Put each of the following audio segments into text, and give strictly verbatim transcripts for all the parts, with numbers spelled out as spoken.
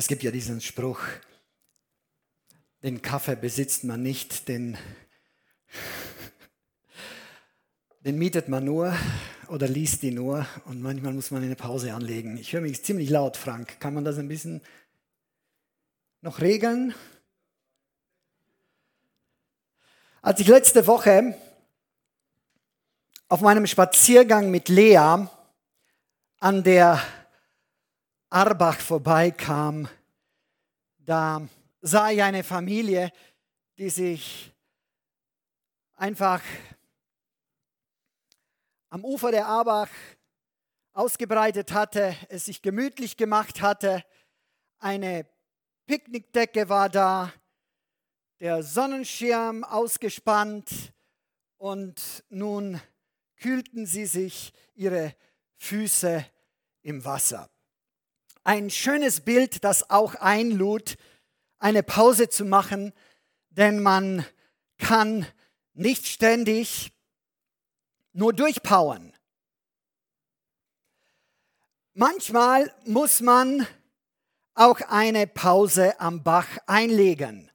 Es gibt ja diesen Spruch, den Kaffee besitzt man nicht, den, den mietet man nur oder liest ihn nur und manchmal muss man eine Pause anlegen. Ich höre mich ziemlich laut, Frank. Kann man das ein bisschen noch regeln? Als ich letzte Woche auf meinem Spaziergang mit Lea an der Arbach vorbeikam, da sah ich eine Familie, die sich einfach am Ufer der Arbach ausgebreitet hatte, es sich gemütlich gemacht hatte. Eine Picknickdecke war da, der Sonnenschirm ausgespannt und nun kühlten sie sich ihre Füße im Wasser. Ein schönes Bild, das auch einlud, eine Pause zu machen, denn man kann nicht ständig nur durchpowern. Manchmal muss man auch eine Pause am Bach einlegen.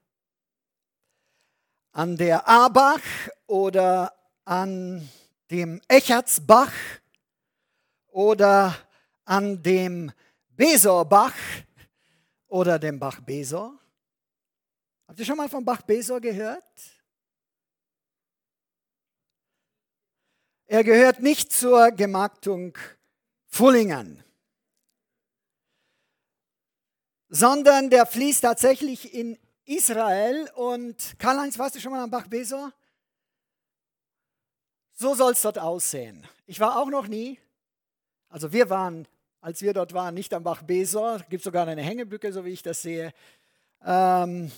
An der Arbach oder an dem Echertsbach oder an dem Besorbach oder dem Bach Besor. Habt ihr schon mal vom Bach Besor gehört? Er gehört nicht zur Gemarktung Fullingen, sondern der fließt tatsächlich in Israel. Und Karl-Heinz, warst du schon mal am Bach Besor? So soll es dort aussehen. Ich war auch noch nie. Also wir waren, als wir dort waren, nicht am Bach Besor. Gibt sogar eine Hängebrücke, so wie ich das sehe. Ähm,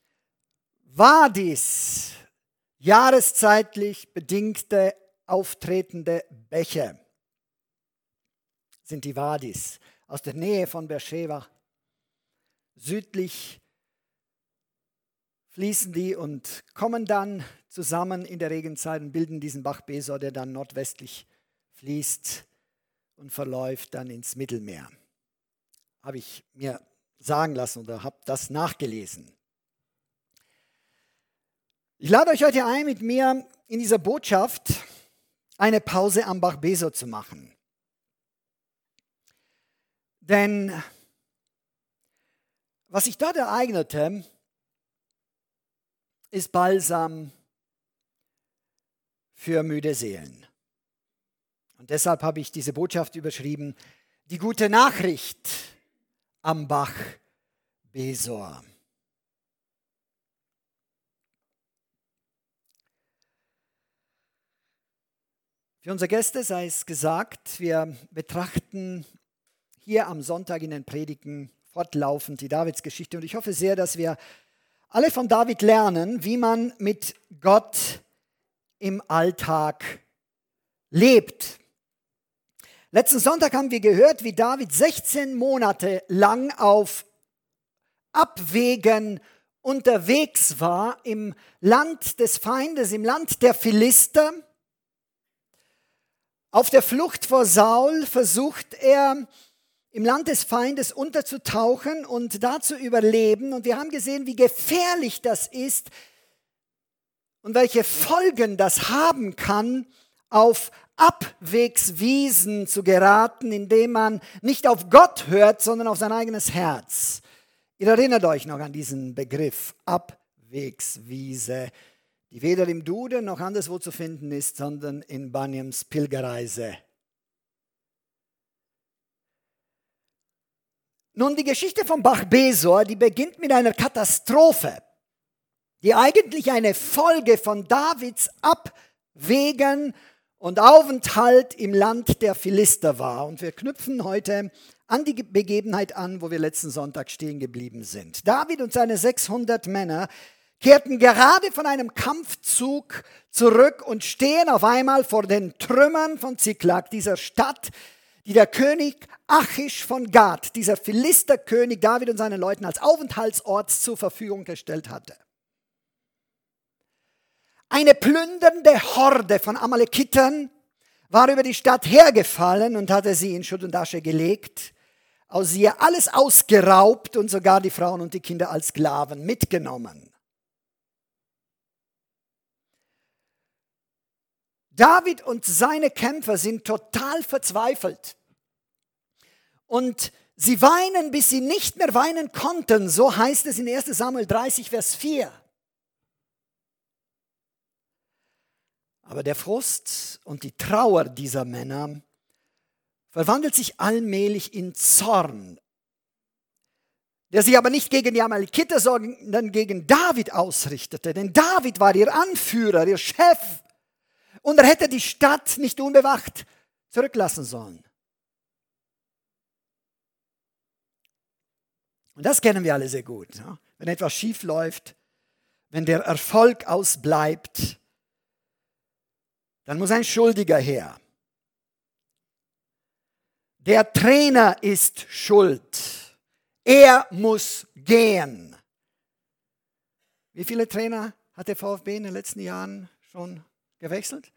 Wadis, jahreszeitlich bedingte auftretende Bäche, sind die Wadis aus der Nähe von Beersheba. Südlich fließen die und kommen dann zusammen in der Regenzeit und bilden diesen Bach Besor, der dann nordwestlich fließt und verläuft dann ins Mittelmeer. Habe ich mir sagen lassen oder habe das nachgelesen. Ich lade euch heute ein, mit mir in dieser Botschaft eine Pause am Bach Besor zu machen. Denn was sich dort ereignete, ist Balsam für müde Seelen. Und deshalb habe ich diese Botschaft überschrieben, die gute Nachricht am Bach Besor. Für unsere Gäste sei es gesagt, wir betrachten hier am Sonntag in den Predigten fortlaufend die Davidsgeschichte. Und ich hoffe sehr, dass wir alle von David lernen, wie man mit Gott im Alltag lebt. Letzten Sonntag haben wir gehört, wie David sechzehn Monate lang auf Abwägen unterwegs war im Land des Feindes, im Land der Philister. Auf der Flucht vor Saul versucht er, im Land des Feindes unterzutauchen und da zu überleben. Und wir haben gesehen, wie gefährlich das ist und welche Folgen das haben kann, auf Abwegswiesen zu geraten, indem man nicht auf Gott hört, sondern auf sein eigenes Herz. Ihr erinnert euch noch an diesen Begriff Abwegswiese, die weder im Duden noch anderswo zu finden ist, sondern in Bunjams Pilgerreise. Nun, die Geschichte vom Bach Besor, die beginnt mit einer Katastrophe, die eigentlich eine Folge von Davids Abwägen und Aufenthalt im Land der Philister war. Und wir knüpfen heute an die Begebenheit an, wo wir letzten Sonntag stehen geblieben sind. David und seine sechshundert Männer kehrten gerade von einem Kampfzug zurück und stehen auf einmal vor den Trümmern von Ziklag, dieser Stadt, die der König Achish von Gath, dieser Philisterkönig David und seinen Leuten als Aufenthaltsort zur Verfügung gestellt hatte. Eine plündernde Horde von Amalekitern war über die Stadt hergefallen und hatte sie in Schutt und Asche gelegt. aus ihr alles ausgeraubt und sogar die Frauen und die Kinder als Sklaven mitgenommen. David und seine Kämpfer sind total verzweifelt. Und sie weinen, bis sie nicht mehr weinen konnten. So heißt es in erster Samuel dreißig, Vers vier. Aber der Frust und die Trauer dieser Männer verwandelt sich allmählich in Zorn, der sich aber nicht gegen die Amalekiter, sondern gegen David ausrichtete. Denn David war ihr Anführer, ihr Chef. Und er hätte die Stadt nicht unbewacht zurücklassen sollen. Und das kennen wir alle sehr gut. Ja? Wenn etwas schief läuft, wenn der Erfolg ausbleibt, dann muss ein Schuldiger her. Der Trainer ist schuld. Er muss gehen. Wie viele Trainer hat der VfB in den letzten Jahren schon gewechselt?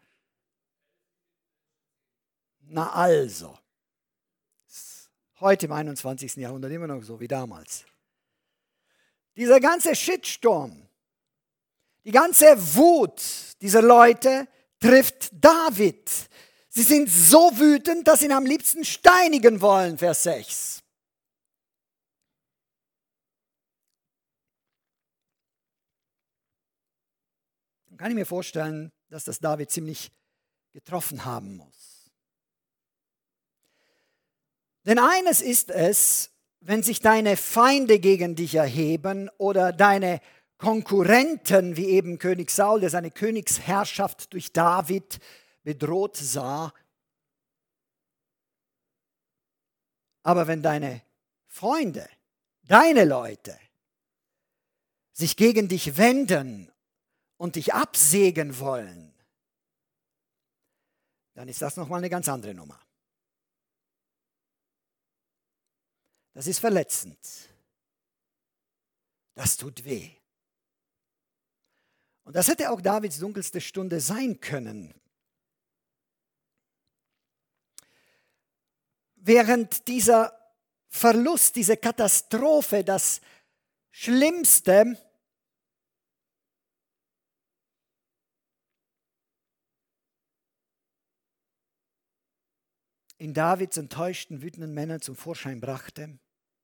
Na also. Heute im einundzwanzigsten Jahrhundert immer noch so wie damals. Dieser ganze Shitstorm, die ganze Wut dieser Leute trifft David. Sie sind so wütend, dass sie ihn am liebsten steinigen wollen, Vers sechs. Dann kann ich mir vorstellen, dass das David ziemlich getroffen haben muss. Denn eines ist es, wenn sich deine Feinde gegen dich erheben oder deine Konkurrenten, wie eben König Saul, der seine Königsherrschaft durch David bedroht sah. Aber wenn deine Freunde, deine Leute sich gegen dich wenden und dich absägen wollen, dann ist das nochmal eine ganz andere Nummer. Das ist verletzend. Das tut weh. Und das hätte auch Davids dunkelste Stunde sein können. Während dieser Verlust, diese Katastrophe, das Schlimmste, in Davids enttäuschten, wütenden Männern zum Vorschein brachte,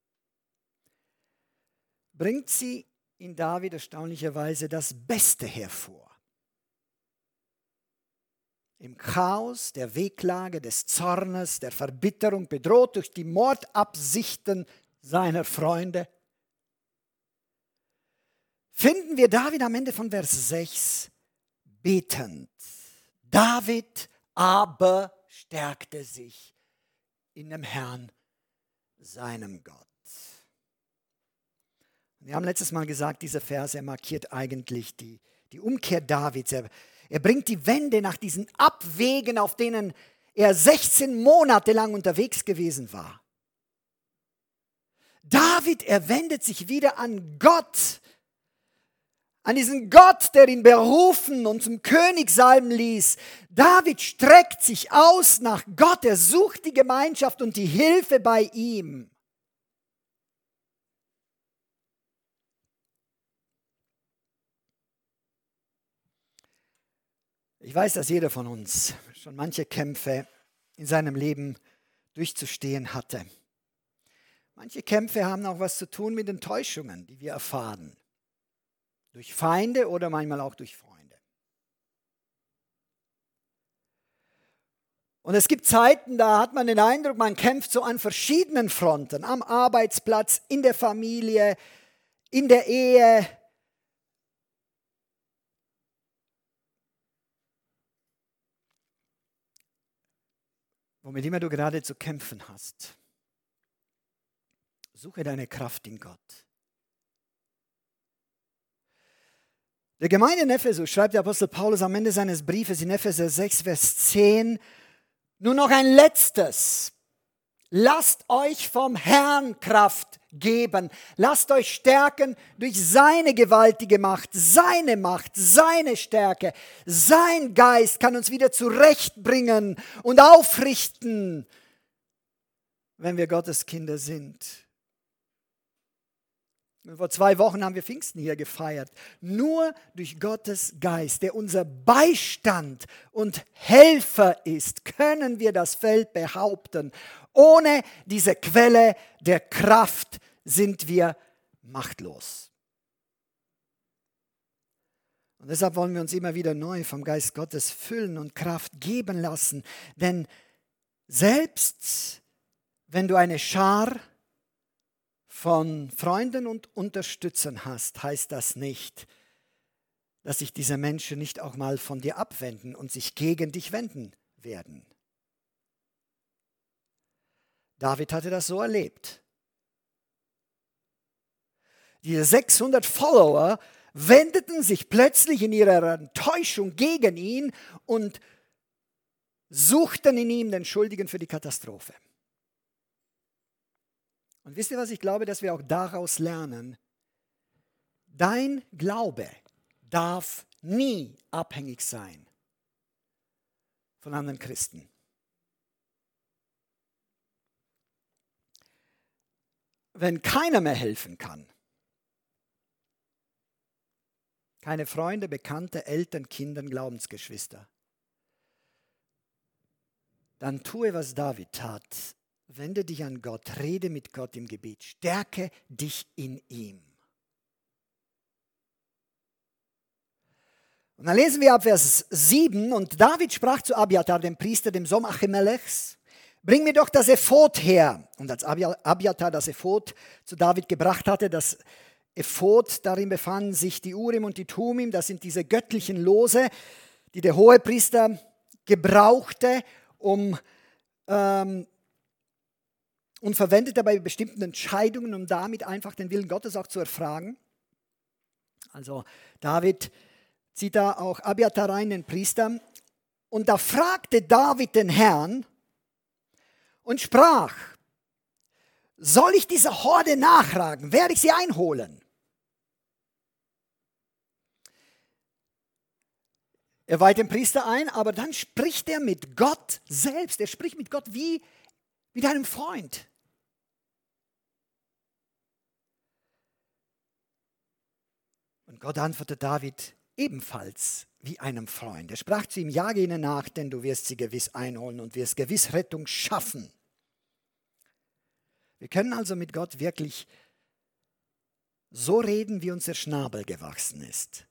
bringt sie in David erstaunlicherweise das Beste hervor. Im Chaos der Wehklage, des Zornes, der Verbitterung, bedroht durch die Mordabsichten seiner Freunde, finden wir David am Ende von Vers sechs betend. David aber stärkte sich in dem Herrn, seinem Gott. Wir haben letztes Mal gesagt, dieser Vers, er markiert eigentlich die, die Umkehr Davids. Er, er bringt die Wende nach diesen Abwegen, auf denen er sechzehn Monate lang unterwegs gewesen war. David, er wendet sich wieder an Gott, an diesen Gott, der ihn berufen und zum König salben ließ. David streckt sich aus nach Gott, er sucht die Gemeinschaft und die Hilfe bei ihm. Ich weiß, dass jeder von uns schon manche Kämpfe in seinem Leben durchzustehen hatte. Manche Kämpfe haben auch was zu tun mit Enttäuschungen, die wir erfahren. Durch Feinde oder manchmal auch durch Freunde. Und es gibt Zeiten, da hat man den Eindruck, man kämpft so an verschiedenen Fronten. Am Arbeitsplatz, in der Familie, in der Ehe. Womit immer du gerade zu kämpfen hast. Suche deine Kraft in Gott. Der Gemeinde in Ephesus schreibt der Apostel Paulus am Ende seines Briefes in Epheser sechs, Vers zehn, nur noch ein letztes. Lasst euch vom Herrn Kraft geben. Lasst euch stärken durch seine gewaltige Macht, seine Macht, seine Stärke. Sein Geist kann uns wieder zurechtbringen und aufrichten, wenn wir Gottes Kinder sind. Vor zwei Wochen haben wir Pfingsten hier gefeiert. Nur durch Gottes Geist, der unser Beistand und Helfer ist, können wir das Feld behaupten. Ohne diese Quelle der Kraft sind wir machtlos. Und deshalb wollen wir uns immer wieder neu vom Geist Gottes füllen und Kraft geben lassen. Denn selbst wenn du eine Schar von Freunden und Unterstützern hast, heißt das nicht, dass sich diese Menschen nicht auch mal von dir abwenden und sich gegen dich wenden werden. David hatte das so erlebt. Diese sechshundert Follower wendeten sich plötzlich in ihrer Enttäuschung gegen ihn und suchten in ihm den Schuldigen für die Katastrophe. Und wisst ihr, was ich glaube, dass wir auch daraus lernen? Dein Glaube darf nie abhängig sein von anderen Christen. Wenn keiner mehr helfen kann, keine Freunde, Bekannte, Eltern, Kinder, Glaubensgeschwister, dann tue, was David tat. Wende dich an Gott, rede mit Gott im Gebet, stärke dich in ihm. Und dann lesen wir ab Vers sieben, und David sprach zu Abiathar, dem Priester, dem Sohn Achimelechs, bring mir doch das Ephod her. Und als Abiathar das Ephod zu David gebracht hatte, das Ephod, darin befanden sich die Urim und die Tumim, das sind diese göttlichen Lose, die der Hohepriester gebrauchte, um ähm, und verwendete bei bestimmten Entscheidungen, um damit einfach den Willen Gottes auch zu erfragen. Also David zieht da auch Abiathar rein, den Priester, und da fragte David den Herrn und sprach, soll ich dieser Horde nachragen, werde ich sie einholen? Er weiht den Priester ein, aber dann spricht er mit Gott selbst, er spricht mit Gott wie mit einem Freund. Und Gott antwortete David ebenfalls wie einem Freund. Er sprach zu ihm, jage ihnen nach, denn du wirst sie gewiss einholen und wirst gewiss Rettung schaffen. Wir können also mit Gott wirklich so reden, wie uns der Schnabel gewachsen ist.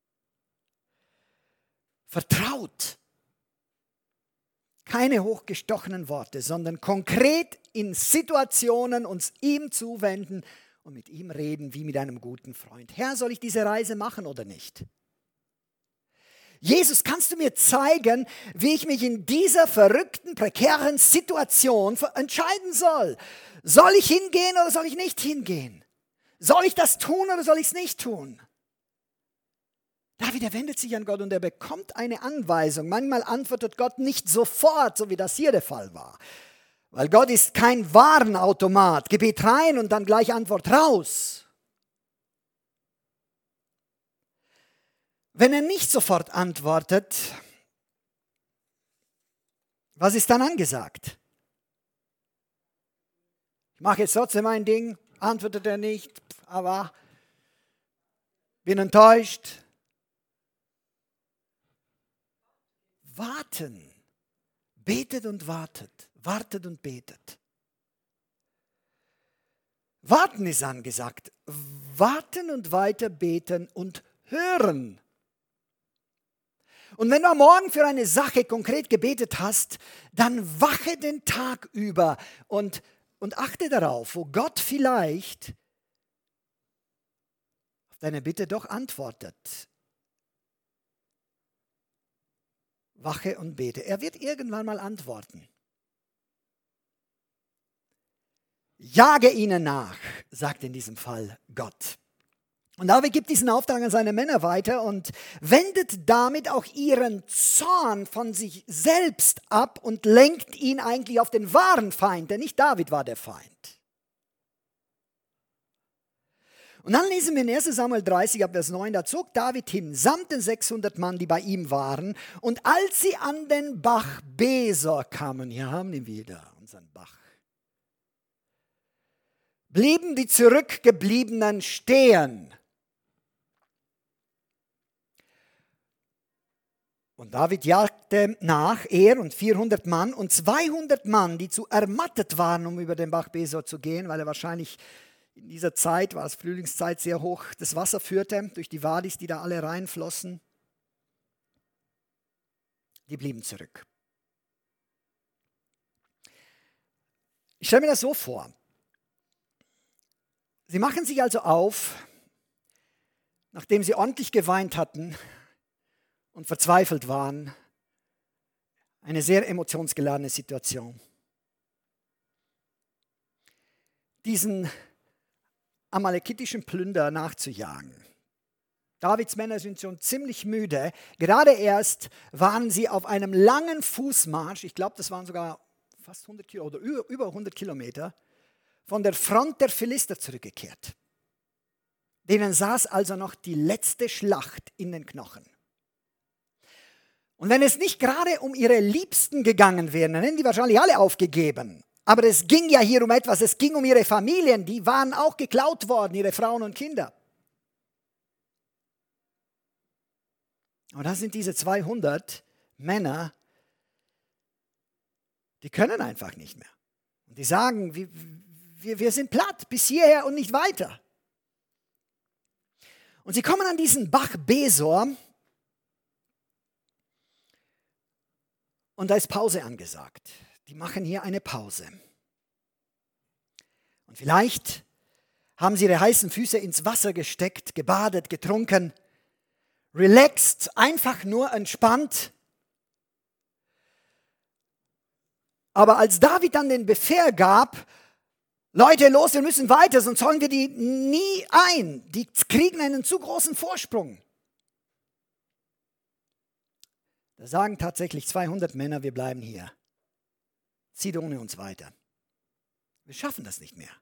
Vertraut. Keine hochgestochenen Worte, sondern konkret in Situationen uns ihm zuwenden und mit ihm reden wie mit einem guten Freund. Herr, soll ich diese Reise machen oder nicht? Jesus, kannst du mir zeigen, wie ich mich in dieser verrückten, prekären Situation entscheiden soll? Soll ich hingehen oder soll ich nicht hingehen? Soll ich das tun oder soll ich es nicht tun? David, er wendet sich an Gott und er bekommt eine Anweisung. Manchmal antwortet Gott nicht sofort, so wie das hier der Fall war. Weil Gott ist kein Warenautomat. Gebet rein und dann gleich Antwort raus. Wenn er nicht sofort antwortet, was ist dann angesagt? Ich mache jetzt trotzdem mein Ding, antwortet er nicht, aber bin enttäuscht. Warten. Betet und wartet. Wartet und betet. Warten ist angesagt. Warten und weiter beten und hören. Und wenn du am Morgen für eine Sache konkret gebetet hast, dann wache den Tag über und, und achte darauf, wo Gott vielleicht auf deine Bitte doch antwortet. Wache und bete. Er wird irgendwann mal antworten. Jage ihnen nach, sagt in diesem Fall Gott. Und David gibt diesen Auftrag an seine Männer weiter und wendet damit auch ihren Zorn von sich selbst ab und lenkt ihn eigentlich auf den wahren Feind, denn nicht David war der Feind. Und dann lesen wir in erster Samuel dreißig, ab Vers neun, da zog David hin, samt den sechshundert Mann, die bei ihm waren. Und als sie an den Bach Besor kamen, hier haben wir wieder unseren Bach. blieben die Zurückgebliebenen stehen. Und David jagte nach, er und vierhundert Mann und zweihundert Mann, die zu ermattet waren, um über den Bach Besor zu gehen, weil er wahrscheinlich in dieser Zeit, war es Frühlingszeit, sehr hoch das Wasser führte, durch die Wadis, die da alle reinflossen. Die blieben zurück. Ich stelle mir das so vor. Sie machen sich also auf, nachdem sie ordentlich geweint hatten und verzweifelt waren, eine sehr emotionsgeladene Situation. Diesen amalekitischen Plünder nachzujagen. Davids Männer sind schon ziemlich müde. Gerade erst waren sie auf einem langen Fußmarsch, ich glaube, das waren sogar fast hundert Kilometer oder über hundert Kilometer, von der Front der Philister zurückgekehrt. Denen saß also noch die letzte Schlacht in den Knochen. Und wenn es nicht gerade um ihre Liebsten gegangen wäre, dann hätten die wahrscheinlich alle aufgegeben. Aber es ging ja hier um etwas, es ging um ihre Familien, die waren auch geklaut worden, ihre Frauen und Kinder. Und das sind diese zweihundert Männer, die können einfach nicht mehr. Und die sagen, wir, wir, wir sind platt, bis hierher und nicht weiter. Und sie kommen an diesen Bach Besor und da ist Pause angesagt. Die machen hier eine Pause. Und vielleicht haben sie ihre heißen Füße ins Wasser gesteckt, gebadet, getrunken, relaxed, einfach nur entspannt. Aber als David dann den Befehl gab, Leute, los, wir müssen weiter, sonst holen wir die nie ein. Die kriegen einen zu großen Vorsprung. Da sagen tatsächlich zweihundert Männer, wir bleiben hier. Zieht ohne uns weiter. Wir schaffen das nicht mehr.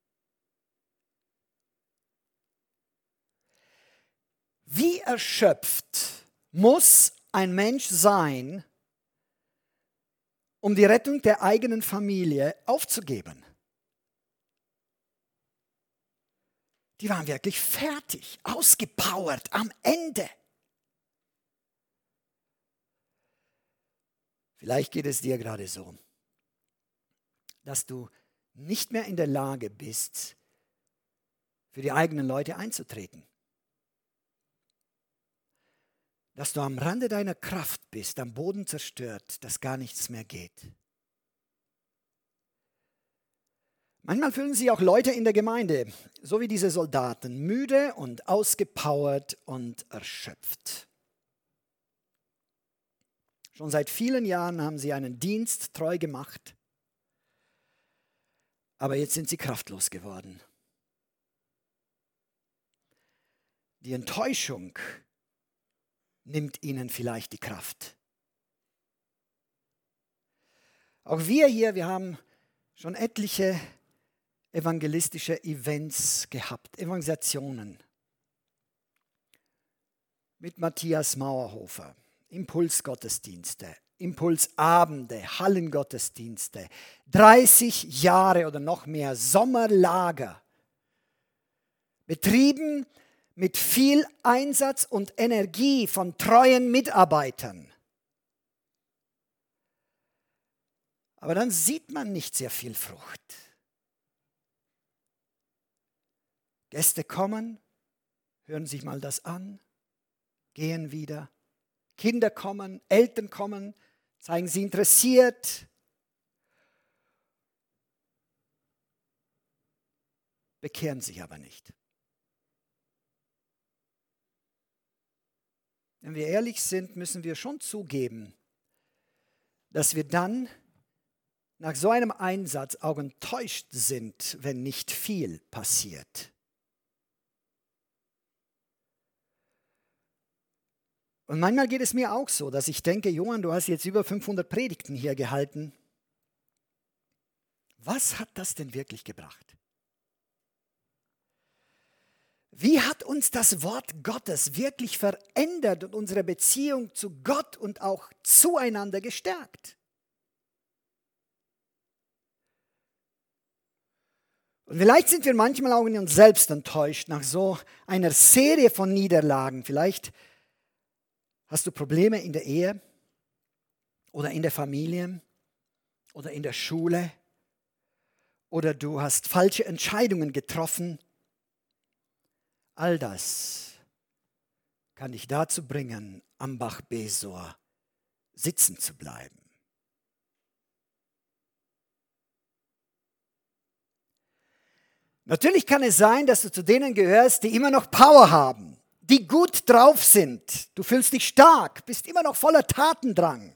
Wie erschöpft muss ein Mensch sein, um die Rettung der eigenen Familie aufzugeben? Die waren wirklich fertig, ausgepowert, am Ende. Vielleicht geht es dir gerade so, dass du nicht mehr in der Lage bist, für die eigenen Leute einzutreten. Dass du am Rande deiner Kraft bist, am Boden zerstört, dass gar nichts mehr geht. Manchmal fühlen sich auch Leute in der Gemeinde, so wie diese Soldaten, müde und ausgepowert und erschöpft. Schon seit vielen Jahren haben sie einen Dienst treu gemacht, aber jetzt sind sie kraftlos geworden. Die Enttäuschung nimmt ihnen vielleicht die Kraft. Auch wir hier, wir haben schon etliche evangelistische Events gehabt, Evangelisationen mit Matthias Mauerhofer, Impulsgottesdienste, Impulsabende, Hallengottesdienste, dreißig Jahre oder noch mehr Sommerlager, betrieben mit viel Einsatz und Energie von treuen Mitarbeitern. Aber dann sieht man nicht sehr viel Frucht. Gäste kommen, hören sich mal das an, gehen wieder. Kinder kommen, Eltern kommen, zeigen sie interessiert. Bekehren sich aber nicht. Wenn wir ehrlich sind, müssen wir schon zugeben, dass wir dann nach so einem Einsatz auch enttäuscht sind, wenn nicht viel passiert. Und manchmal geht es mir auch so, dass ich denke, Johann, du hast jetzt über fünfhundert Predigten hier gehalten. Was hat das denn wirklich gebracht? Wie hat uns das Wort Gottes wirklich verändert und unsere Beziehung zu Gott und auch zueinander gestärkt? Und vielleicht sind wir manchmal auch in uns selbst enttäuscht nach so einer Serie von Niederlagen. Vielleicht hast du Probleme in der Ehe oder in der Familie oder in der Schule oder du hast falsche Entscheidungen getroffen. All das kann dich dazu bringen, am Bach Besor sitzen zu bleiben. Natürlich kann es sein, dass du zu denen gehörst, die immer noch Power haben, die gut drauf sind. Du fühlst dich stark, bist immer noch voller Tatendrang.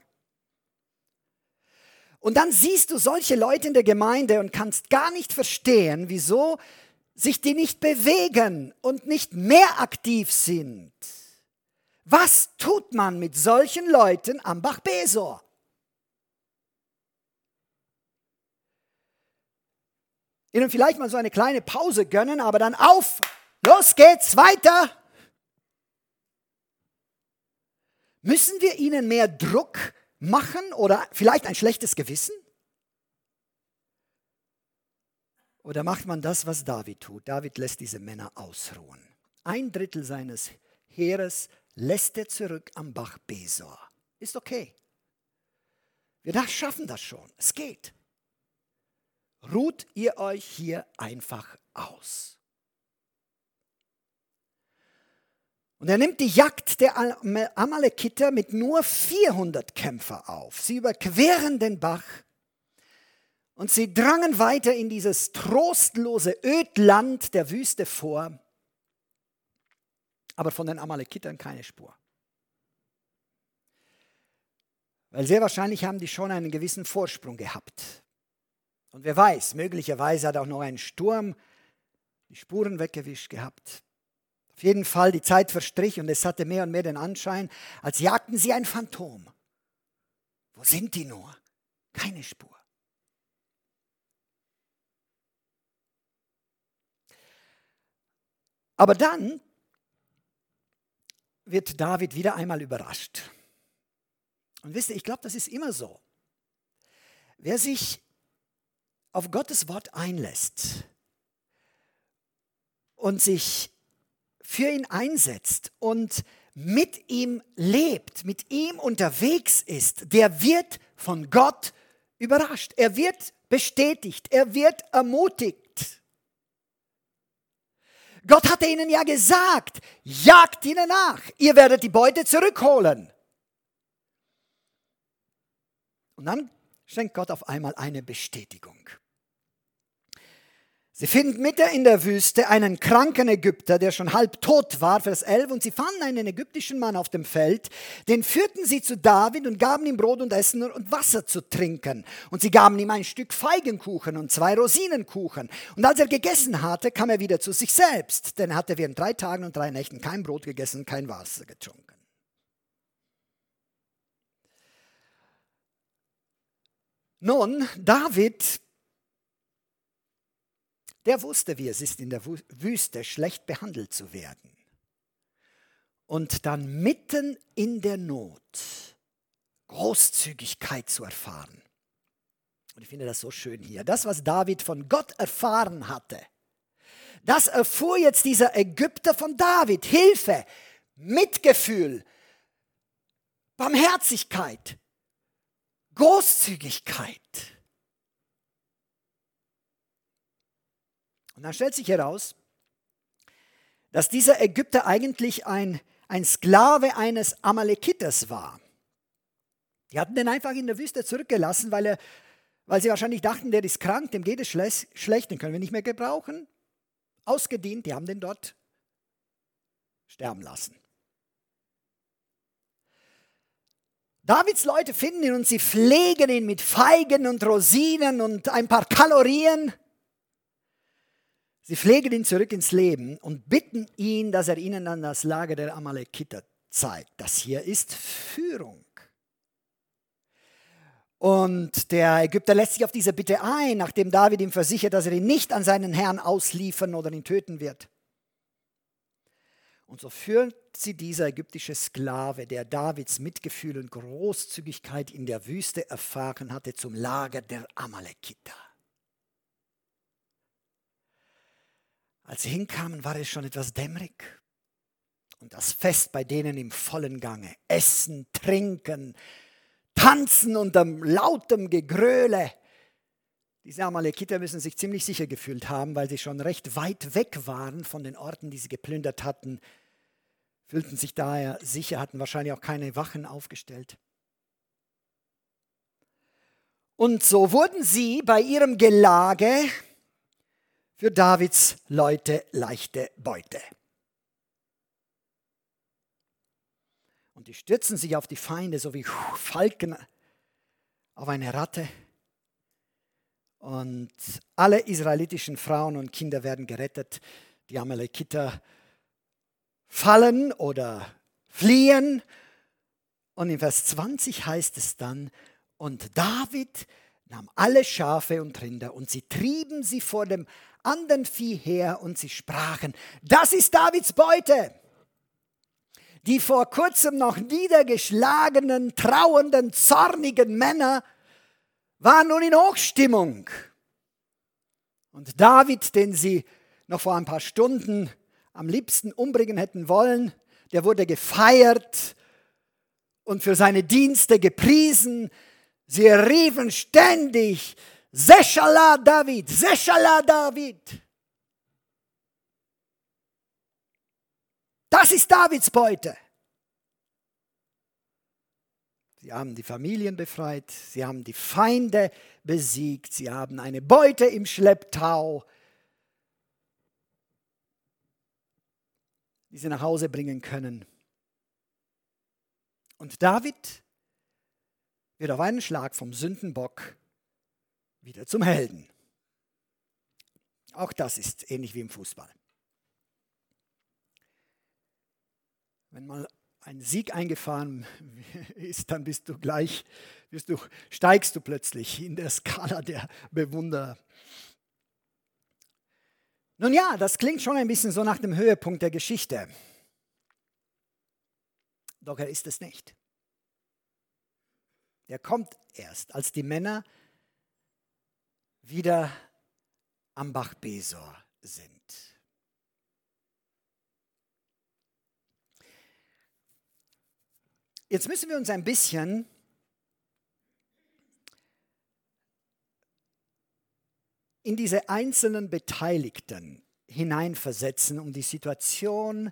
Und dann siehst du solche Leute in der Gemeinde und kannst gar nicht verstehen, wieso sich die nicht bewegen und nicht mehr aktiv sind. Was tut man mit solchen Leuten am Bach Besor? Ihnen vielleicht mal so eine kleine Pause gönnen, aber dann auf, los geht's, weiter. Müssen wir ihnen mehr Druck machen oder vielleicht ein schlechtes Gewissen? Oder macht man das, was David tut? David lässt diese Männer ausruhen. Ein Drittel seines Heeres lässt er zurück am Bach Besor. Ist okay. Wir das schaffen das schon. Es geht. Ruht ihr euch hier einfach aus. Und er nimmt die Jagd der Amalekiter mit nur vierhundert Kämpfer auf. Sie überqueren den Bach und sie drangen weiter in dieses trostlose Ödland der Wüste vor. Aber von den Amalekitern keine Spur. Weil sehr wahrscheinlich haben die schon einen gewissen Vorsprung gehabt. Und wer weiß, möglicherweise hat auch noch ein Sturm die Spuren weggewischt gehabt. Auf jeden Fall, die Zeit verstrich und es hatte mehr und mehr den Anschein, als jagten sie ein Phantom. Wo sind die nur? Keine Spur. Aber dann wird David wieder einmal überrascht. Und wisst ihr, ich glaube, das ist immer so. Wer sich auf Gottes Wort einlässt und sich für ihn einsetzt und mit ihm lebt, mit ihm unterwegs ist, der wird von Gott überrascht. Er wird bestätigt, er wird ermutigt. Gott hatte ihnen ja gesagt, jagt ihnen nach, ihr werdet die Beute zurückholen. Und dann schenkt Gott auf einmal eine Bestätigung. Sie finden mitten in der Wüste einen kranken Ägypter, der schon halb tot war, Vers elf, und sie fanden einen ägyptischen Mann auf dem Feld, den führten sie zu David und gaben ihm Brot und Essen und Wasser zu trinken. Und sie gaben ihm ein Stück Feigenkuchen und zwei Rosinenkuchen. Und als er gegessen hatte, kam er wieder zu sich selbst, denn er hatte während drei Tagen und drei Nächten kein Brot gegessen, kein Wasser getrunken. Nun, David, der wusste, wie es ist, in der Wüste schlecht behandelt zu werden. Und dann mitten in der Not Großzügigkeit zu erfahren. Und ich finde das so schön hier. Das, was David von Gott erfahren hatte, das erfuhr jetzt dieser Ägypter von David. Hilfe, Mitgefühl, Barmherzigkeit, Großzügigkeit. Und dann stellt sich heraus, dass dieser Ägypter eigentlich ein, ein Sklave eines Amalekiters war. Die hatten den einfach in der Wüste zurückgelassen, weil, er, weil sie wahrscheinlich dachten, der ist krank, dem geht es schlecht, den können wir nicht mehr gebrauchen. Ausgedient, die haben den dort sterben lassen. Davids Leute finden ihn und sie pflegen ihn mit Feigen und Rosinen und ein paar Kalorien. Sie pflegen ihn zurück ins Leben und bitten ihn, dass er ihnen dann das Lager der Amalekiter zeigt. Das hier ist Führung. Und der Ägypter lässt sich auf diese Bitte ein, nachdem David ihm versichert, dass er ihn nicht an seinen Herrn ausliefern oder ihn töten wird. Und so führt sie dieser ägyptische Sklave, der Davids Mitgefühl und Großzügigkeit in der Wüste erfahren hatte, zum Lager der Amalekiter. Als sie hinkamen, war es schon etwas dämmerig. Und das Fest bei denen im vollen Gange. Essen, trinken, tanzen unter lautem Gegröle. Diese Amalekiter müssen sich ziemlich sicher gefühlt haben, weil sie schon recht weit weg waren von den Orten, die sie geplündert hatten. Fühlten sich daher sicher, hatten wahrscheinlich auch keine Wachen aufgestellt. Und so wurden sie bei ihrem Gelage für Davids Leute leichte Beute. Und die stürzen sich auf die Feinde, so wie Falken auf eine Ratte. Und alle israelitischen Frauen und Kinder werden gerettet. Die Amalekiter fallen oder fliehen. Und in Vers zwanzig heißt es dann, und David nahm alle Schafe und Rinder und sie trieben sie vor dem anderen Vieh her und sie sprachen, das ist Davids Beute. Die vor kurzem noch niedergeschlagenen, trauernden, zornigen Männer waren nun in Hochstimmung. Und David, den sie noch vor ein paar Stunden am liebsten umbringen hätten wollen, der wurde gefeiert und für seine Dienste gepriesen. Sie riefen ständig, Seshallah David, Seshallah David. Das ist Davids Beute. Sie haben die Familien befreit, sie haben die Feinde besiegt, sie haben eine Beute im Schlepptau, die sie nach Hause bringen können. Und David wird auf einen Schlag vom Sündenbock wieder zum Helden. Auch das ist ähnlich wie im Fußball. Wenn mal ein Sieg eingefahren ist, dann bist du gleich, bist du, steigst du plötzlich in der Skala der Bewunderer. Nun ja, das klingt schon ein bisschen so nach dem Höhepunkt der Geschichte. Doch er ist es nicht. Der kommt erst, als die Männer wieder am Bach Besor sind. Jetzt müssen wir uns ein bisschen in diese einzelnen Beteiligten hineinversetzen, um die Situation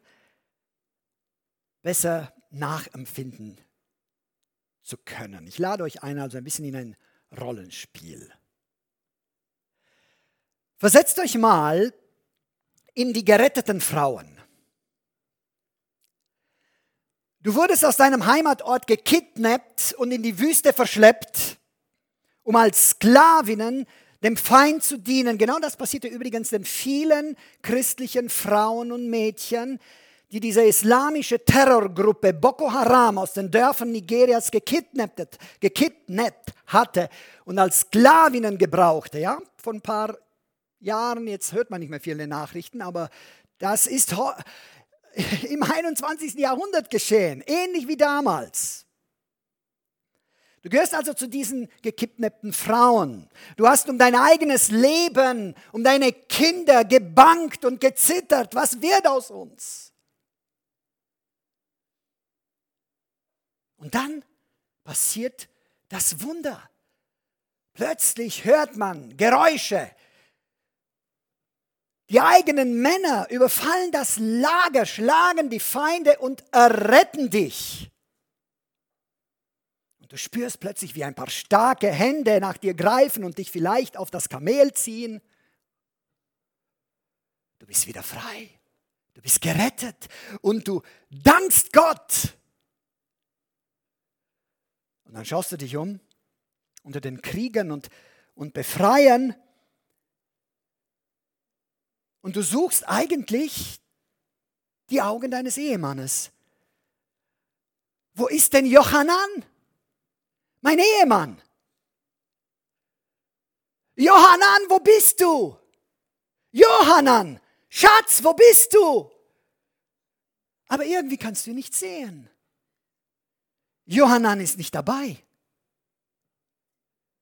besser nachempfinden zu können. Ich lade euch ein, also ein bisschen in ein Rollenspiel. Versetzt euch mal in die geretteten Frauen. Du wurdest aus deinem Heimatort gekidnappt und in die Wüste verschleppt, um als Sklavinnen dem Feind zu dienen. Genau das passierte übrigens den vielen christlichen Frauen und Mädchen, die diese islamische Terrorgruppe Boko Haram aus den Dörfern Nigerias gekidnappt, gekidnappt hatte und als Sklavinnen gebrauchte. Ja? Vor ein paar Jahren, jetzt hört man nicht mehr viele Nachrichten, aber das ist im einundzwanzigsten Jahrhundert geschehen, ähnlich wie damals. Du gehörst also zu diesen gekidnappten Frauen. Du hast um dein eigenes Leben, um deine Kinder gebangt und gezittert. Was wird aus uns? Und dann passiert das Wunder. Plötzlich hört man Geräusche. Die eigenen Männer überfallen das Lager, schlagen die Feinde und erretten dich. Und du spürst plötzlich, wie ein paar starke Hände nach dir greifen und dich vielleicht auf das Kamel ziehen. Du bist wieder frei. Du bist gerettet und du dankst Gott. Und dann schaust du dich um unter den Kriegern und, und Befreiern. Und du suchst eigentlich die Augen deines Ehemannes. Wo ist denn Johanan? Mein Ehemann. Johanan, wo bist du? Johanan, Schatz, wo bist du? Aber irgendwie kannst du ihn nicht sehen. Johanan ist nicht dabei.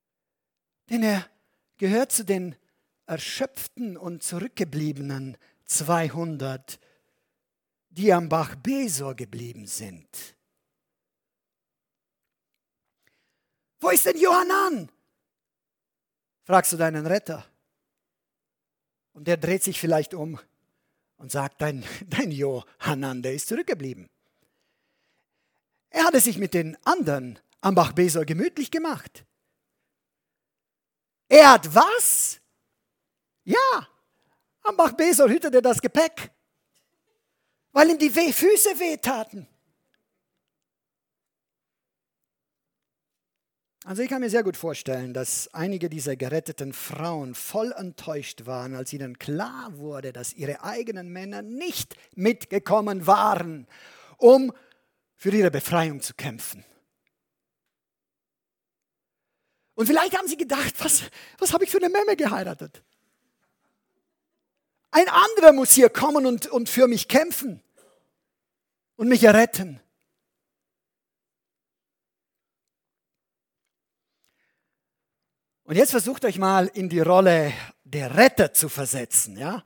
Denn er gehört zu den erschöpften und zurückgebliebenen zweihundert, die am Bach Besor geblieben sind? Wo ist denn Johanan? Fragst du deinen Retter. Und der dreht sich vielleicht um und sagt, dein, dein Johanan, der ist zurückgeblieben. Er hatte sich mit den anderen am Bach Besor gemütlich gemacht. Er hat was? Ja, am Bach Besor hütete das Gepäck, weil ihm die weh Füße wehtaten. Also ich kann mir sehr gut vorstellen, dass einige dieser geretteten Frauen voll enttäuscht waren, als ihnen klar wurde, dass ihre eigenen Männer nicht mitgekommen waren, um für ihre Befreiung zu kämpfen. Und vielleicht haben sie gedacht, was, was habe ich für eine Memme geheiratet? Ein anderer muss hier kommen und, und für mich kämpfen und mich erretten. Und jetzt versucht euch mal in die Rolle der Retter zu versetzen. Ja?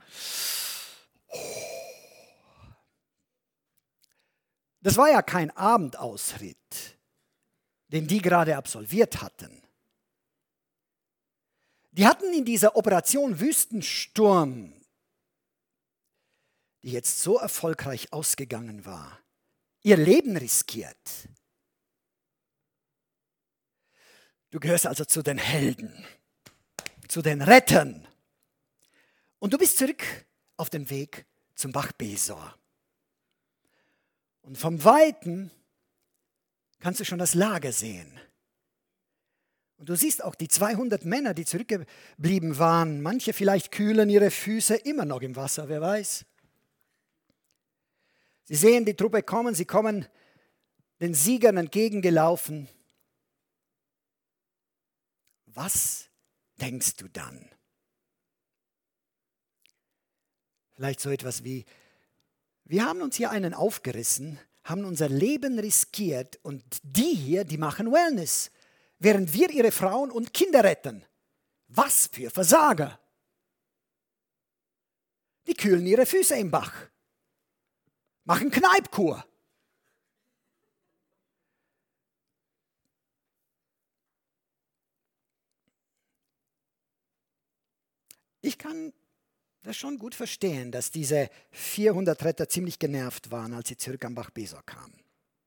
Das war ja kein Abendausritt, den die gerade absolviert hatten. Die hatten in dieser Operation Wüstensturm, die jetzt so erfolgreich ausgegangen war, ihr Leben riskiert. Du gehörst also zu den Helden, zu den Rettern. Und du bist zurück auf dem Weg zum Bach Besor. Und vom Weiten kannst du schon das Lager sehen. Und du siehst auch die zweihundert Männer, die zurückgeblieben waren. Manche vielleicht kühlen ihre Füße immer noch im Wasser, wer weiß. Sie sehen die Truppe kommen, sie kommen den Siegern entgegengelaufen. Was denkst du dann? Vielleicht so etwas wie, wir haben uns hier einen aufgerissen, haben unser Leben riskiert und die hier, die machen Wellness, während wir ihre Frauen und Kinder retten. Was für Versager! Die kühlen ihre Füße im Bach, machen Kneipkur. Ich kann das schon gut verstehen, dass diese vierhundert Retter ziemlich genervt waren, als sie zurück am Bach Besor kamen.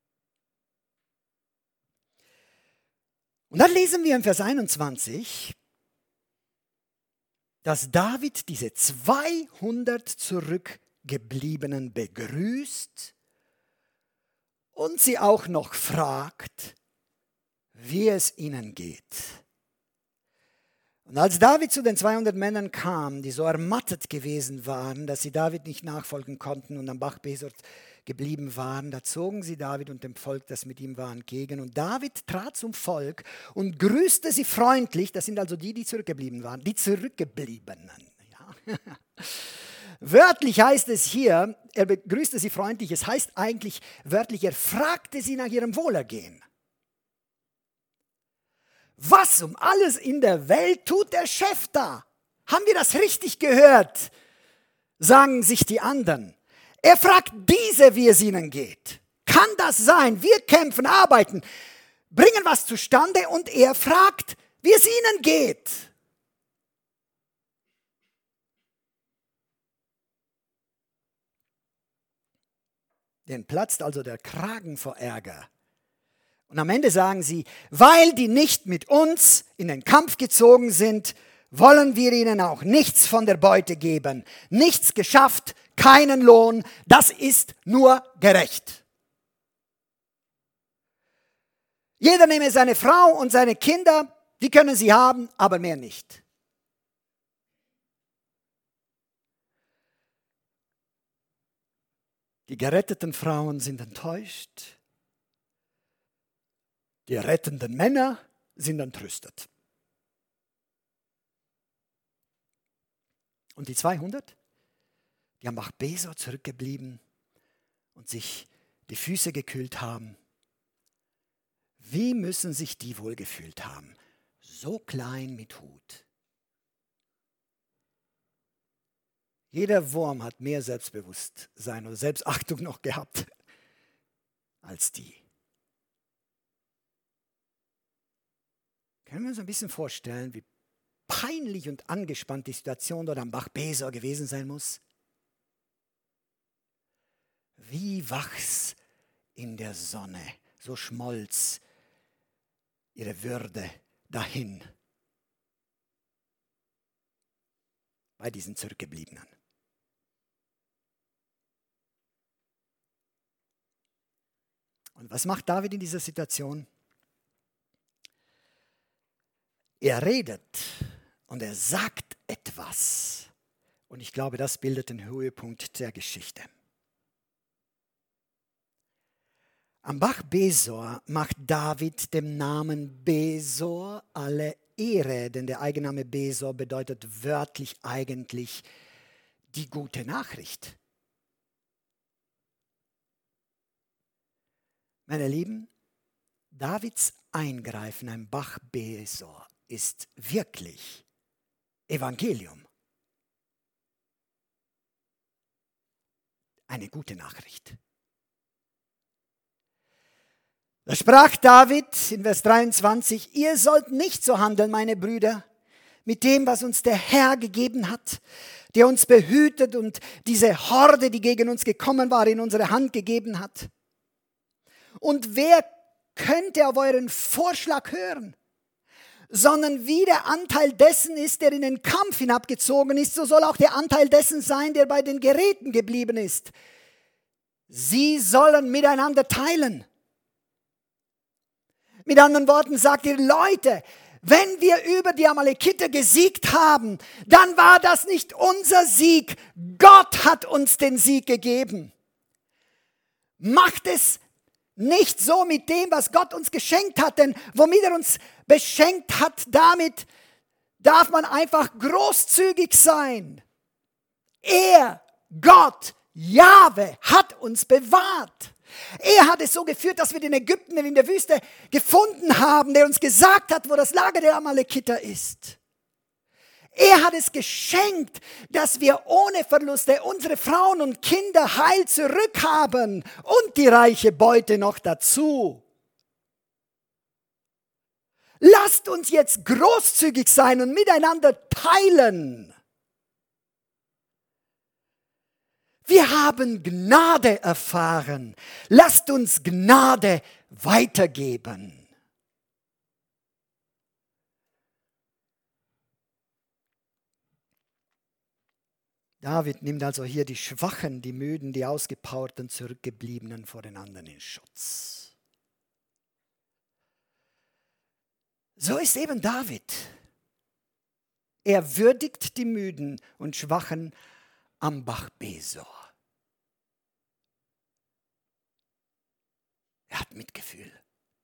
Und dann lesen wir im Vers einundzwanzig, dass David diese zweihundert Zurückgebliebenen begrüßt und sie auch noch fragt, wie es ihnen geht. Und als David zu den zweihundert Männern kam, die so ermattet gewesen waren, dass sie David nicht nachfolgen konnten und am Bach Besor geblieben waren, da zogen sie David und dem Volk, das mit ihm war, entgegen. Und David trat zum Volk und grüßte sie freundlich. Das sind also die, die zurückgeblieben waren, die Zurückgebliebenen. Ja. Wörtlich heißt es hier, er begrüßte sie freundlich. Es heißt eigentlich wörtlich, er fragte sie nach ihrem Wohlergehen. Was um alles in der Welt tut der Chef da? Haben wir das richtig gehört? Sagen sich die anderen. Er fragt diese, wie es ihnen geht. Kann das sein? Wir kämpfen, arbeiten, bringen was zustande und er fragt, wie es ihnen geht. Denen platzt also der Kragen vor Ärger. Und am Ende sagen sie, weil die nicht mit uns in den Kampf gezogen sind, wollen wir ihnen auch nichts von der Beute geben. Nichts geschafft, keinen Lohn, das ist nur gerecht. Jeder nehme seine Frau und seine Kinder, die können sie haben, aber mehr nicht. Die geretteten Frauen sind enttäuscht. Die rettenden Männer sind entrüstet. Und die zweihundert, die am Bach Besor zurückgeblieben und sich die Füße gekühlt haben, wie müssen sich die wohl gefühlt haben? So klein mit Hut. Jeder Wurm hat mehr Selbstbewusstsein oder Selbstachtung noch gehabt als die. Können wir uns ein bisschen vorstellen, wie peinlich und angespannt die Situation dort am Bach Besor gewesen sein muss? Wie wachs in der Sonne, so schmolz ihre Würde dahin bei diesen Zurückgebliebenen. Und was macht David in dieser Situation? Er redet und er sagt etwas. Und ich glaube, das bildet den Höhepunkt der Geschichte. Am Bach Besor macht David dem Namen Besor alle Ehre, denn der Eigenname Besor bedeutet wörtlich eigentlich die gute Nachricht. Meine Lieben, Davids Eingreifen am Bach Besor ist wirklich Evangelium. Eine gute Nachricht. Da sprach David in Vers dreiundzwanzig, ihr sollt nicht so handeln, meine Brüder, mit dem, was uns der Herr gegeben hat, der uns behütet und diese Horde, die gegen uns gekommen war, in unsere Hand gegeben hat. Und wer könnte auf euren Vorschlag hören? Sondern wie der Anteil dessen ist, der in den Kampf hinabgezogen ist, so soll auch der Anteil dessen sein, der bei den Geräten geblieben ist. Sie sollen miteinander teilen. Mit anderen Worten sagt ihr, Leute, wenn wir über die Amalekiter gesiegt haben, dann war das nicht unser Sieg. Gott hat uns den Sieg gegeben. Macht es nicht so mit dem, was Gott uns geschenkt hat, denn womit er uns beschenkt hat, damit darf man einfach großzügig sein. Er, Gott, Jahwe, hat uns bewahrt. Er hat es so geführt, dass wir den Ägypten in der Wüste gefunden haben, der uns gesagt hat, wo das Lager der Amalekiter ist. Er hat es geschenkt, dass wir ohne Verluste unsere Frauen und Kinder heil zurückhaben und die reiche Beute noch dazu. Lasst uns jetzt großzügig sein und miteinander teilen. Wir haben Gnade erfahren. Lasst uns Gnade weitergeben. David nimmt also hier die Schwachen, die Müden, die Ausgepowerten, Zurückgebliebenen vor den anderen in Schutz. So ist eben David. Er würdigt die Müden und Schwachen am Bach Besor. Er hat Mitgefühl.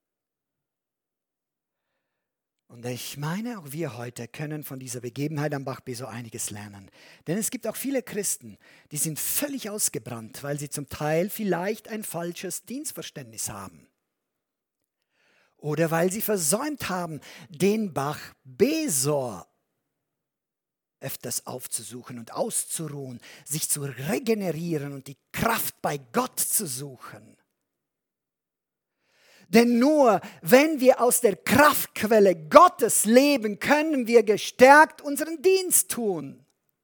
Und ich meine, auch wir heute können von dieser Begebenheit am Bach Besor einiges lernen. Denn es gibt auch viele Christen, die sind völlig ausgebrannt, weil sie zum Teil vielleicht ein falsches Dienstverständnis haben. Oder weil sie versäumt haben, den Bach Besor öfters aufzusuchen und auszuruhen, sich zu regenerieren und die Kraft bei Gott zu suchen. Denn nur wenn wir aus der Kraftquelle Gottes leben, können wir gestärkt unseren Dienst tun.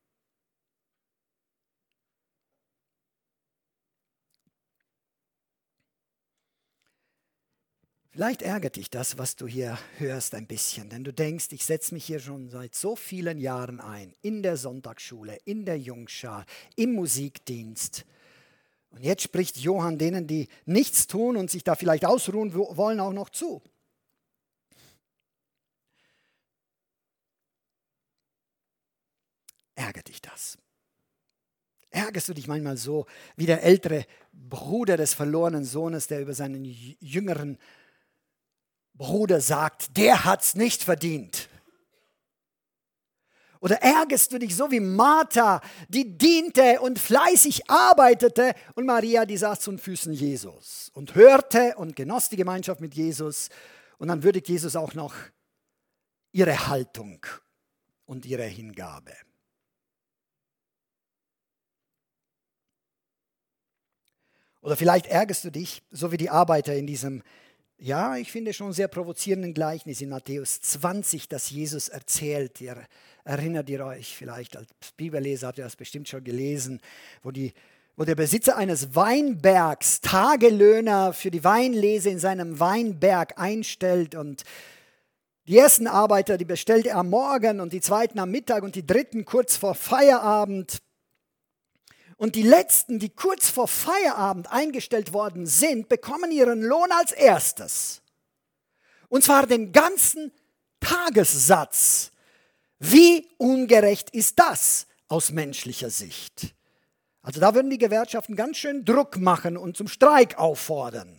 Vielleicht ärgert dich das, was du hier hörst, ein bisschen, denn du denkst, ich setze mich hier schon seit so vielen Jahren ein, in der Sonntagsschule, in der Jungschar, im Musikdienst. Und jetzt spricht Johann denen, die nichts tun und sich da vielleicht ausruhen wollen, auch noch zu. Ärgert dich das? Ärgerst du dich manchmal so wie der ältere Bruder des verlorenen Sohnes, der über seinen jüngeren Bruder sagt, der hat's nicht verdient? Oder ärgerst du dich so wie Martha, die diente und fleißig arbeitete, und Maria, die saß zu den Füßen Jesus und hörte und genoss die Gemeinschaft mit Jesus, und dann würdigt Jesus auch noch ihre Haltung und ihre Hingabe. Oder vielleicht ärgerst du dich, so wie die Arbeiter in diesem, ja, ich finde schon sehr provozierenden Gleichnis in Matthäus zwanzig, das Jesus erzählt. Ihr erinnert ihr euch vielleicht, als Bibelleser habt ihr das bestimmt schon gelesen, wo, die, wo der Besitzer eines Weinbergs Tagelöhner für die Weinlese in seinem Weinberg einstellt und die ersten Arbeiter, die bestellt er am Morgen und die zweiten am Mittag und die dritten kurz vor Feierabend. Und die letzten, die kurz vor Feierabend eingestellt worden sind, bekommen ihren Lohn als erstes. Und zwar den ganzen Tagessatz. Wie ungerecht ist das aus menschlicher Sicht? Also da würden die Gewerkschaften ganz schön Druck machen und zum Streik auffordern.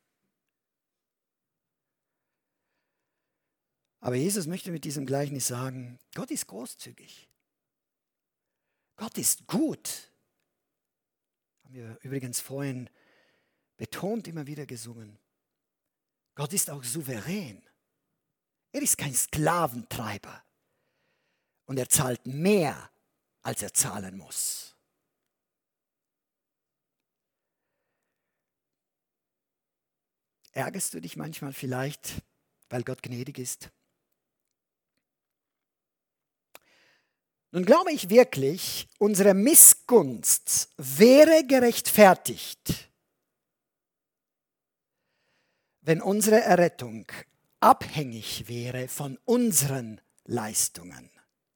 Aber Jesus möchte mit diesem Gleichnis sagen, Gott ist großzügig. Gott ist gut. Haben wir übrigens vorhin betont, immer wieder gesungen. Gott ist auch souverän. Er ist kein Sklaventreiber. Und er zahlt mehr, als er zahlen muss. Ärgerst du dich manchmal vielleicht, weil Gott gnädig ist? Nun glaube ich wirklich, unsere Missgunst wäre gerechtfertigt, wenn unsere Errettung abhängig wäre von unseren Leistungen.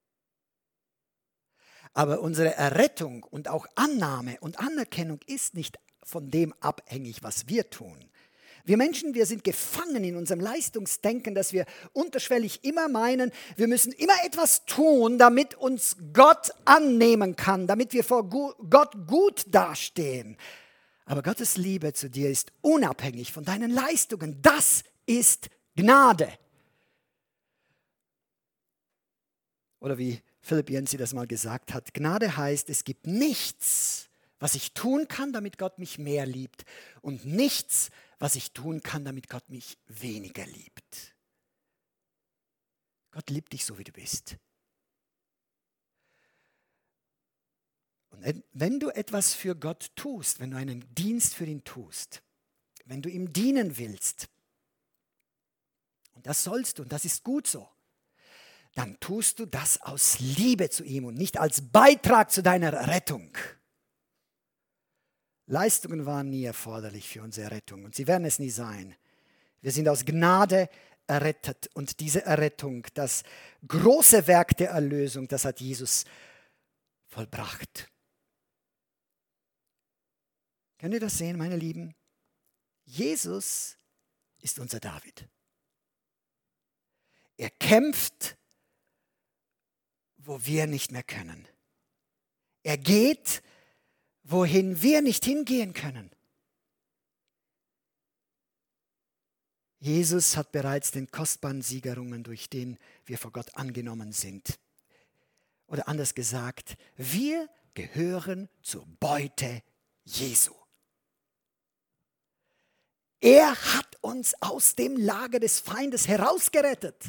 Aber unsere Errettung und auch Annahme und Anerkennung ist nicht von dem abhängig, was wir tun. Wir Menschen, wir sind gefangen in unserem Leistungsdenken, dass wir unterschwellig immer meinen, wir müssen immer etwas tun, damit uns Gott annehmen kann, damit wir vor Gott gut dastehen. Aber Gottes Liebe zu dir ist unabhängig von deinen Leistungen. Das ist Gnade. Oder wie Philipp Jensi das mal gesagt hat, Gnade heißt, es gibt nichts, was ich tun kann, damit Gott mich mehr liebt und nichts, was ich tun kann, damit Gott mich weniger liebt. Gott liebt dich so, wie du bist. Und wenn du etwas für Gott tust, wenn du einen Dienst für ihn tust, wenn du ihm dienen willst, und das sollst du, und das ist gut so, dann tust du das aus Liebe zu ihm und nicht als Beitrag zu deiner Rettung. Leistungen waren nie erforderlich für unsere Rettung und sie werden es nie sein. Wir sind aus Gnade errettet und diese Errettung, das große Werk der Erlösung, das hat Jesus vollbracht. Könnt ihr das sehen, meine Lieben? Jesus ist unser David. Er kämpft, wo wir nicht mehr können. Er geht, wohin wir nicht hingehen können. Jesus hat bereits den kostbaren Sieg errungen, durch den wir vor Gott angenommen sind. Oder anders gesagt, wir gehören zur Beute Jesu. Er hat uns aus dem Lager des Feindes herausgerettet.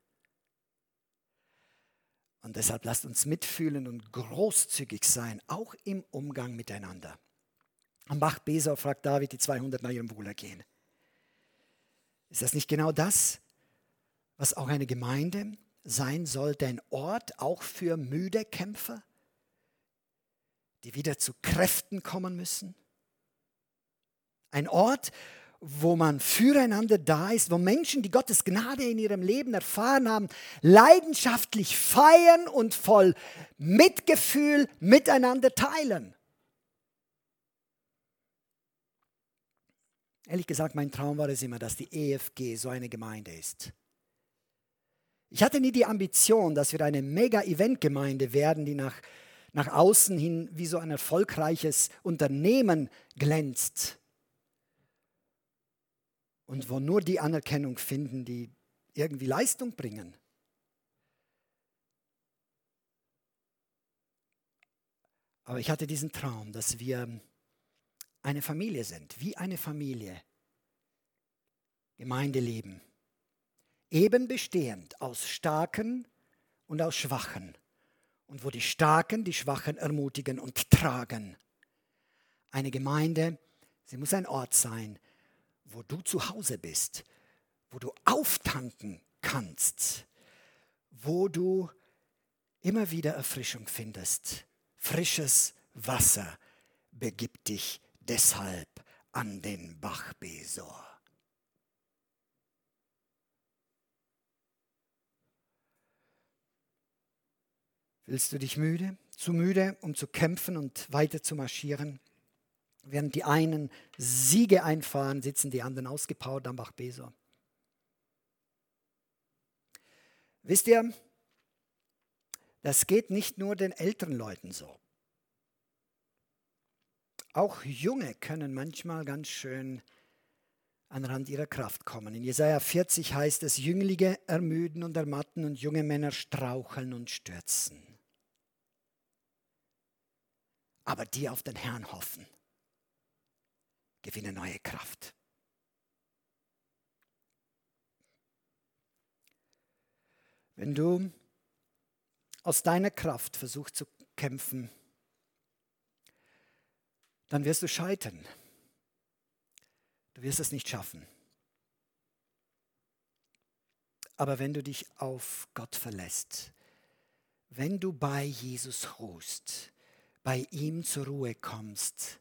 Und deshalb lasst uns mitfühlen und großzügig sein, auch im Umgang miteinander. Am Bach Besor fragt David die zweihundert nach ihrem Wohlergehen. Ist das nicht genau das, was auch eine Gemeinde sein sollte, ein Ort auch für müde Kämpfer, die wieder zu Kräften kommen müssen? Ein Ort, wo man füreinander da ist, wo Menschen, die Gottes Gnade in ihrem Leben erfahren haben, leidenschaftlich feiern und voll Mitgefühl miteinander teilen. Ehrlich gesagt, mein Traum war es immer, dass die E F G so eine Gemeinde ist. Ich hatte nie die Ambition, dass wir eine Mega-Event-Gemeinde werden, die nach, nach außen hin wie so ein erfolgreiches Unternehmen glänzt. Und wo nur die Anerkennung finden, die irgendwie Leistung bringen. Aber ich hatte diesen Traum, dass wir eine Familie sind, wie eine Familie. Gemeindeleben. Eben bestehend aus Starken und aus Schwachen. Und wo die Starken die Schwachen ermutigen und tragen. Eine Gemeinde Sie muss ein Ort sein, wo du zu Hause bist, wo du auftanken kannst, wo du immer wieder Erfrischung findest. Frisches Wasser. Begib dich deshalb an den Bach Besor. Fühlst du dich müde? Zu müde, um zu kämpfen und weiter zu marschieren? Während die einen Siege einfahren, sitzen die anderen ausgepowert am Bach Besor. Wisst ihr, das geht nicht nur den älteren Leuten so. Auch Junge können manchmal ganz schön an den Rand ihrer Kraft kommen. In Jesaja vierzig heißt es, Jünglinge ermüden und ermatten und junge Männer straucheln und stürzen. Aber die auf den Herrn hoffen, gewinnen neue Kraft. Wenn du aus deiner Kraft versuchst zu kämpfen, dann wirst du scheitern. Du wirst es nicht schaffen. Aber wenn du dich auf Gott verlässt, wenn du bei Jesus ruhst, bei ihm zur Ruhe kommst,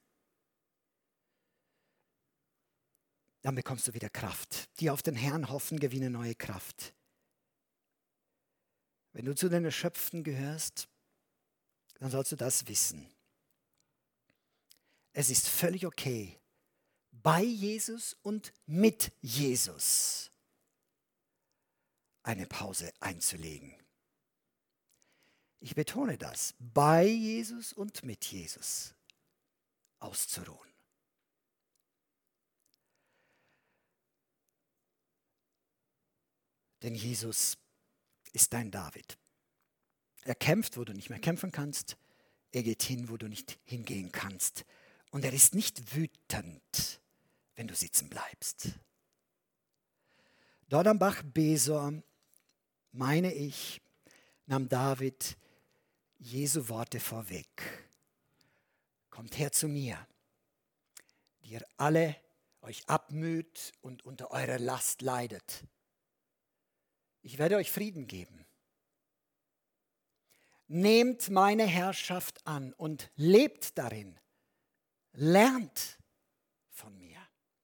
dann bekommst du wieder Kraft. Die auf den Herrn hoffen, gewinnen neue Kraft. Wenn du zu den Erschöpften gehörst, dann sollst du das wissen. Es ist völlig okay, bei Jesus und mit Jesus eine Pause einzulegen. Ich betone das, bei Jesus und mit Jesus auszuruhen. Denn Jesus ist dein David. Er kämpft, wo du nicht mehr kämpfen kannst. Er geht hin, wo du nicht hingehen kannst. Und er ist nicht wütend, wenn du sitzen bleibst. Dort am Bach Besor, meine ich, nahm David Jesu Worte vorweg. Kommt her zu mir, die ihr alle euch abmüht und unter eurer Last leidet. Ich werde euch Frieden geben. Nehmt meine Herrschaft an und lebt darin. Lernt von mir.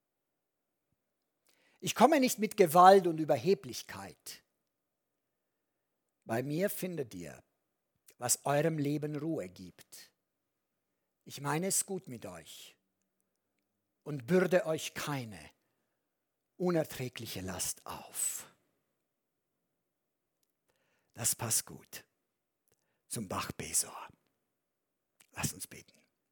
Ich komme nicht mit Gewalt und Überheblichkeit. Bei mir findet ihr, was eurem Leben Ruhe gibt. Ich meine es gut mit euch und bürde euch keine unerträgliche Last auf. Das passt gut zum Bach Besor. Lass uns beten.